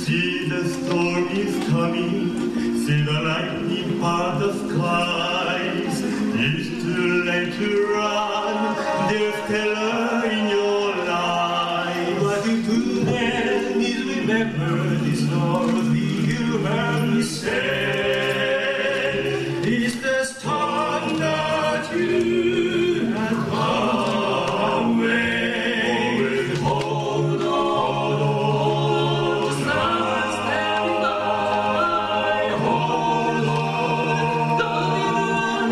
See the storm is coming, see the lightning part the skies. It's too late to run, there's terror in your life. What you do then is remember this Lord you heard me say. It's the storm that you have gone away. Hold on, stand by. Hold on, don't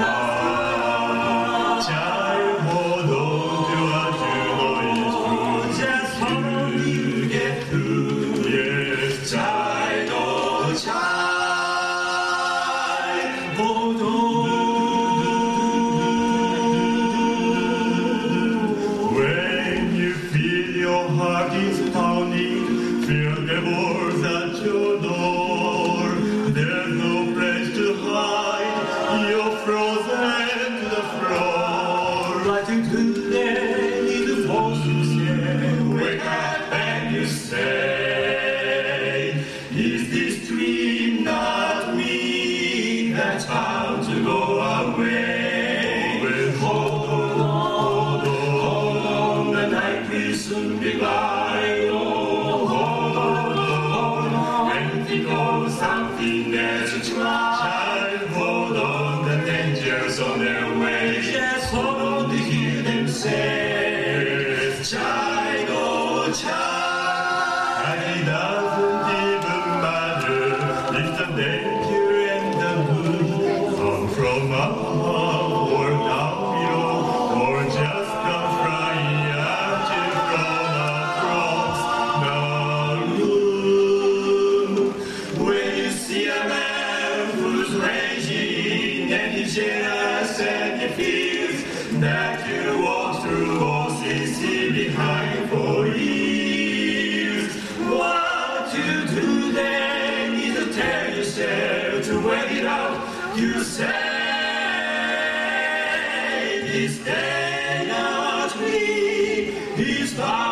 Child, hold on to what you know is true. just hold you get through. Yes, Child, oh child, hold on. when you feel your heart is pounding, feel the walls at your door. There's no place to hide, you're frozen to the floor. What you do then is force to say, wake up and you say, is this dream not me that's bound to go away? Hold on, the night will soon be by. Oh, hold on, and think of something that you try. Child, hold on, the danger's on their way. Just hold on to hear them say, child, oh child. And it doesn't even matter if the danger and the good come from above or down below, or just come flying at you from across the room. When you see a man who's raging and he's jealous and he feels that you walk through walls he's seen behind for years, what you do then is to tell yourself to wait it out. You say, this day not we, this time.